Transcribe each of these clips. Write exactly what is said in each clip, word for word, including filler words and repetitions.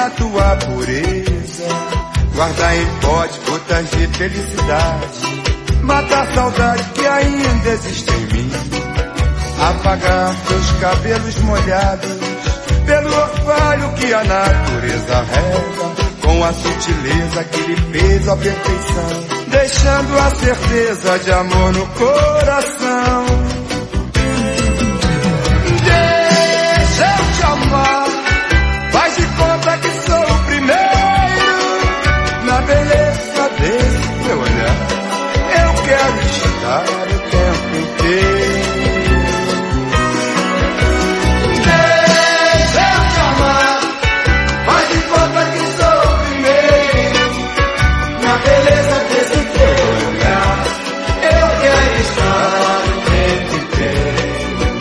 na tua pureza, guardar em pote gotas de felicidade, matar a saudade que ainda existe em mim, apagar teus cabelos molhados pelo orvalho que a natureza rega, com a sutileza que lhe fez a perfeição, deixando a certeza de amor no coração. Deixa eu te amar, faz de conta que sou o primeiro, na beleza desse teu olhar, eu quero estar o tempo inteiro. Deixa eu te amar, faz de conta que sou o primeiro, na beleza desse teu olhar, eu quero estar o tempo inteiro.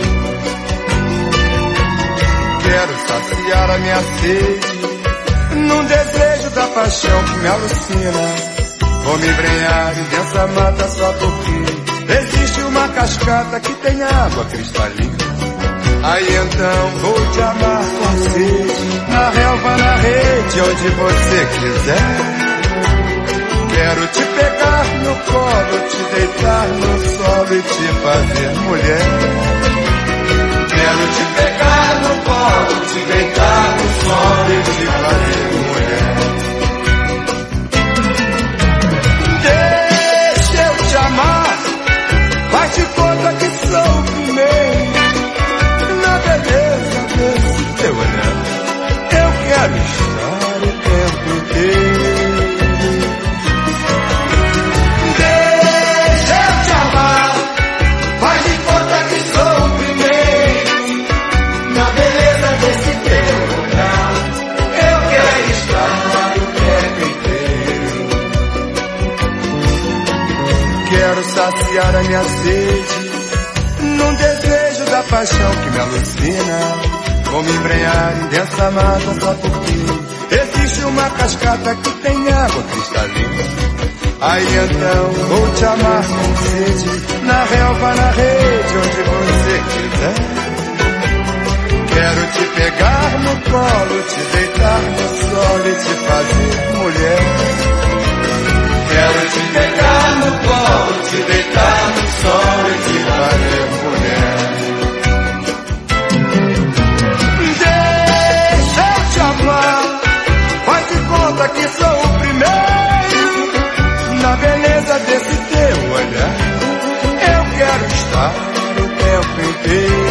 Quero saciar a minha sede num desejo da paixão que me alucina. Vou me embrenhar em densa mata só porque existe uma cascata que tem água cristalina. Aí então vou te amar com sede, na relva, na rede, onde você quiser. Quero te pegar no colo, te deitar no solo e te fazer mulher. Quero te pegar no colo, te deitar no solo e te fazer mulher. Deixa eu te amar, faz de conta que sou o primeiro, na beleza desse teu olhar, eu quero estar o tempo inteiro. Deixa eu te amar, faz de conta que sou o primeiro, na beleza desse teu olhar, eu quero estar o tempo inteiro. Quero saciar a minha sede num desejo da paixão que me alucina. Vou me embrenhar em densa mata só porque existe uma cascata que tem água cristalina. Aí então vou te amar com sede, na relva, na rede, onde você quiser. Quero te pegar no colo, te deitar no sol e te fazer mulher. Quero te pegar no colo, te deitar no sol e te fazer mulher. Deixa eu te amar, faz de conta que sou o primeiro, na beleza desse teu olhar, eu quero estar o tempo inteiro.